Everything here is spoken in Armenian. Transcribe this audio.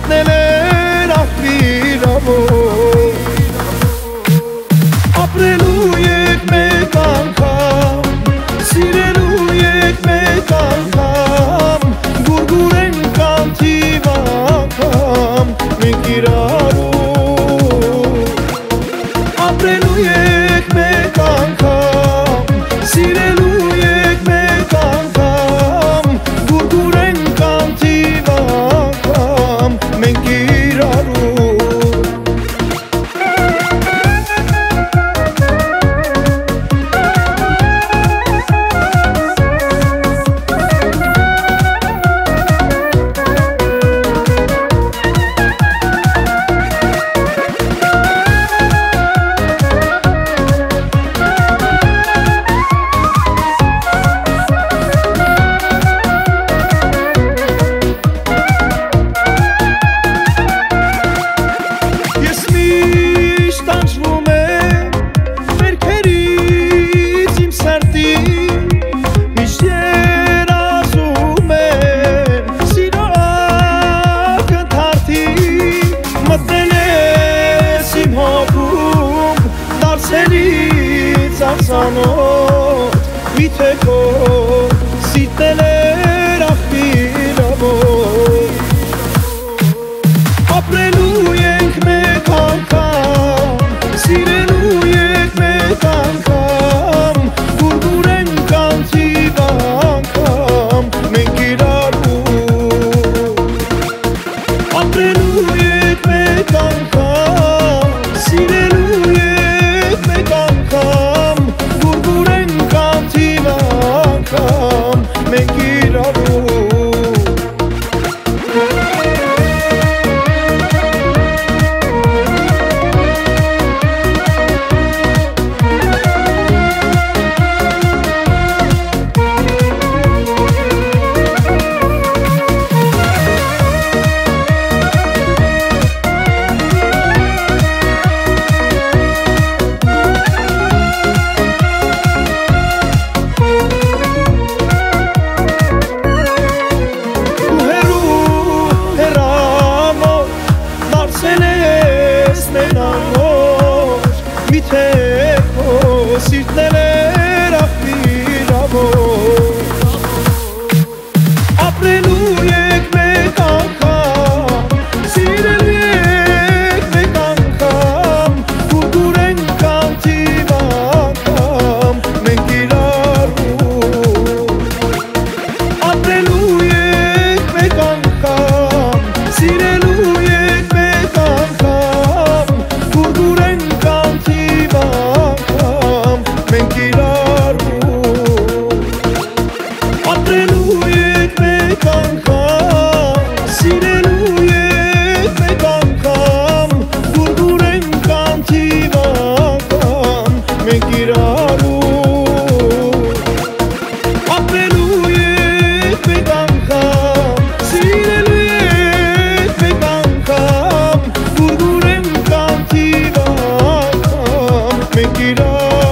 Սիրտներ աղբիրավոր Ապրելու եկ մեկ անգամ Սիրելու եկ մեկ անգամ Գուրգուրենք անթիվ անգամ Մենք իրարու Ապրելու եկ մեկ անգամ Սիրելու եկ մեկ անգամ Գուրգուրենք անթիվ անգամ Մենք իրարու Ծանոթ միթե քո սիրտներ աղբիրավոր Ապրելու ենք մեկ անգամ Սիրելու ենք մեկ անգամ Գուրգուրենք անթիվ անգամ Մենք իրարու Ապրելու ենք մեկ անգամ Սիրելու ենք մեկ անգամ Մենք իրարու Միթե քո սիրտներ աղբիրավոր Ապրելու եկ մեկ անգամ Սիրելու եկ մեկ անգամ Գուրգուրենք անթիվ անգամ Մենք իրարու Ապրելու եկ մեկ անգամ Սիրելու եկ մեկ անգամ Գուրգուրենք անթիվ անգամ Մենք իրարու Ապրելու եկ մեկ անգամ Սիրելու եկ մեկ անգամ Գուրգուրենք անթիվ անգամ Մենք իրարու Ապրելու եկ մեկ անգամ Սիրելու եկ մեկ անգամ Գուրգուրենք անթիվ անգամ Մենք իրարու